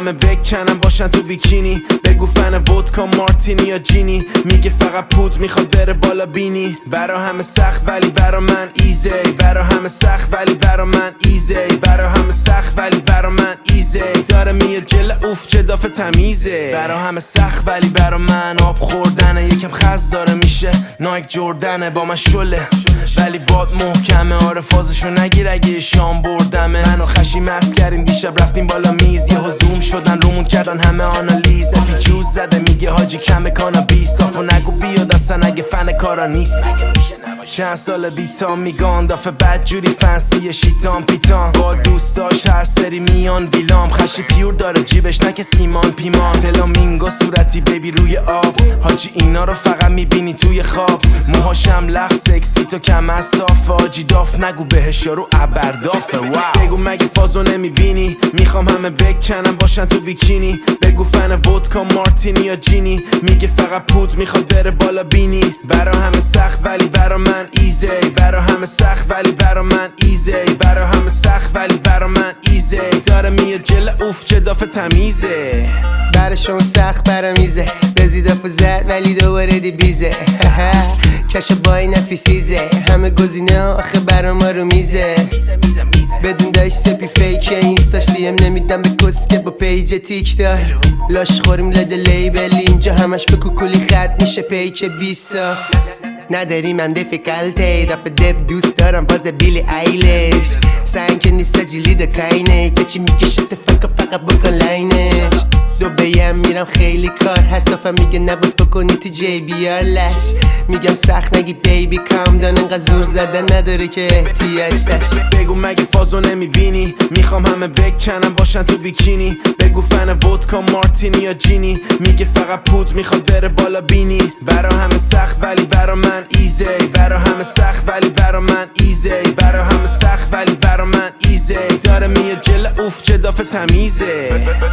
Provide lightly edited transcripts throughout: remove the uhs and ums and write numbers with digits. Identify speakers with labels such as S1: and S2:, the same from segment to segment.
S1: همه بکنم باشن تو بیکینی. بگو فن ودکا مارتینی یا جینی. میگه فقط پود میخواد بره بالا بینی. برا همه سخت ولی برا من ایزی. برا همه سخت ولی برا من ایزی. برا همه سخت ولی برا من ایزی. داره میاد جل اوف چه دافه تمیزه. برا همه سخت ولی برا من آب خوردنه. یکم خز داره میشه نایک جردنه. با من شله ولی باد محکمه. آره فازشو نگیر اگه شام بردمه. منو خشی مست کردیم دیشب رفتیم بالا میز. یه زوم شدن رومون کردن همه آنالیز. اپی جوز زده میگه حاجی کم کانابیس. صافو نگو بیاد اصلا اگه فن کارا نیست. چند سال بیتام میگان دافه بد جوری فنسی شیطان پیتان. با دوستاش هر سری میان ویلام. خشی پیور داره جیبش نکه سیمان پیمان. فلامینگو صورتی بیبی روی آب. حاجی اینا رو فقط میبینی توی خواب. موهاشم لخ سکسی تو کمر صافه. حاجی داف نگو بهش یارو ابردافه. بگو مگه فازو نمیبینی. میخوام همه بکنم باشن تو بیکینی. بگو فن ودکا مارتینی یا جینی. میگه فقط پود میخواد بره بالا بینی. برا همه سخت ولی برا من ایزی. برا همه سخت ولی برا من ایزی. برا همه سخت ولی برا من ایزی. داره میاد جل اوف چه دافه تمیزه.
S2: براشون سخت برا میزه. رزیدافو زد ولی دوباره دی بیزه. کش با این از پیسیزه. همه گزینه آخه برا ما رو میزه. بدون داشت سپی فیکه. اینستاش دیم نمیدم به کسکه با پیج تیک دار. لاش خوریم لده لیبل. اینجا همش به کوکولی خط میشه پیک 20. نداریم هم دیفیکالتی. دافه دب دوست دارم باز بیلی ایلیش. سنگ که نیست جیلی دکاینه. که چی میکشه فقط بکن لاینش. دو بیم میرم خیلی کار هست. دافه میگه نباز بکنی تو جی بی آر لش. میگم سخت نگی بیبی کام دان. انقدر زور زدن نداره که احتیاج داشت.
S1: بگو مگه فازو نمیبینی. میخوام همه بکنم باشن تو بیکینی. بگو فن ودکا مارتینی یا جینی. میگه فقط پود میخواد بره بالا بینی. برا همه سخت ولی برا من ایزی. برا همه سخت ولی برا من ایزی. برا همه سخت ولی برا من ایزی. داره میاد جل اوف چه دافه تمیزه.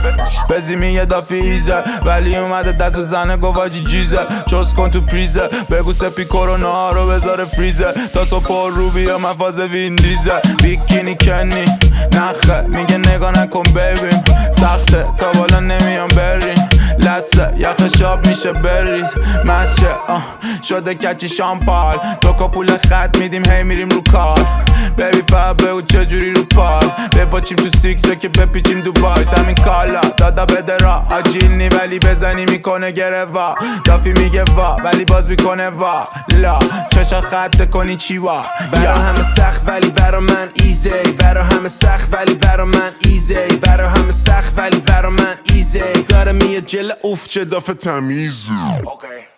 S3: بزی یه دافی ایزه ولی اومده دست بزنه گواجی جیزه. چوز کن تو پریزه. بگو سپی کرونا رو بذاره فریزه. تا صبح رو بیا مفاز وین دیزه. بیکینی کنی نخه میگه نگاه نکن ببین. سخته تا بالا نمیام بریم. لسه یخ شاب میشه بریز. مشه شده کچی شامپال. تو پول خط میدیم هی میریم رو کار. بیبی فقط بگو چجوری رو پار. بپاچیم تو سیکسه که بپیچیم دوبای. همین کالا دادا بده را آجیلنی ولی بزنی میکنه گره وا. دافی میگه وا ولی باز میکنه وا لا. چشا خط کنی چی وا.
S1: برا همه سخت ولی برا من ایزی. برا همه سخت ولی برا من ایزی. برا همه سخت ولی برا من ایزی. داره میاد جل اوف چه دافه تمیزه.